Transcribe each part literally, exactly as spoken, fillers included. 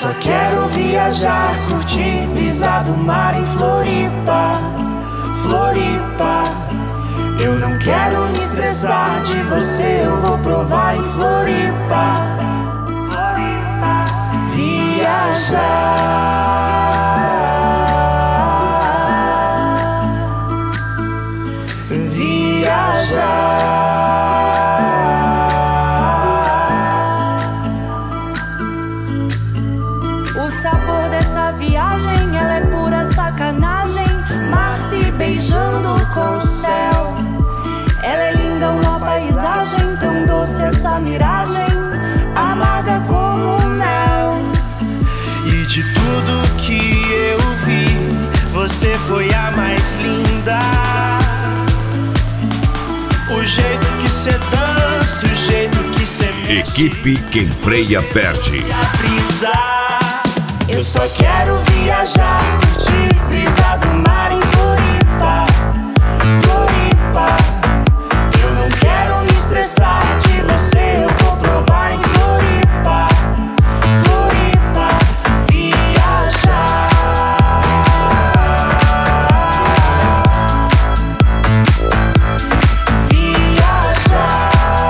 só quero viajar, curtir, brisar do mar em Floripa, Floripa. Eu não quero me estressar, de você eu vou provar em Floripa, viajar, viajar. O sabor dessa viagem, ela é pura sacanagem. Mar se beijando com o céu. Ela é linda, uma paisagem tão doce essa miragem, amarga como mel. E de tudo que eu vi, você foi a mais linda. O jeito que cê dança, o jeito que cê mexe. Equipe Quem Freia Perde. Eu só quero viajar, curtir, brisar do mar em Floripa, Floripa. Eu não quero me estressar, de você eu vou provar em Floripa, Floripa, viajar, viajar.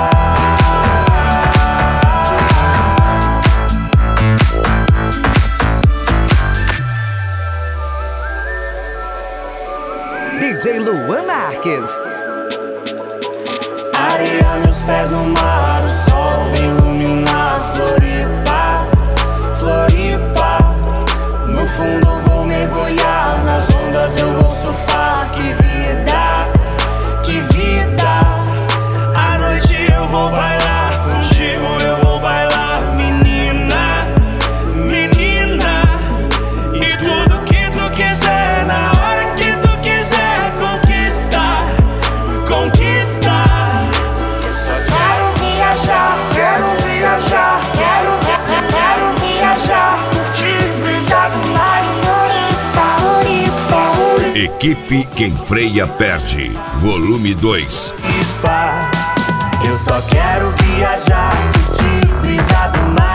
D J Luan Marques. Areia, meus pés no mar, o sol vem iluminar Floripa, Floripa. No fundo vou mergulhar, nas ondas eu vou surfar. Que vida, que vida. À noite eu vou bailar, contigo eu vou bailar. Menina, menina. E tudo que tu quiser, na hora que tu quiser conquistar, conquistar. Eu só quero viajar, quero viajar, quero, quero viajar, curtir, brisar do mar em Floripa, Floripa, Floripa. Equipe Quem Freia Perde, volume dois. Eu só quero viajar, curtir, brisar do mar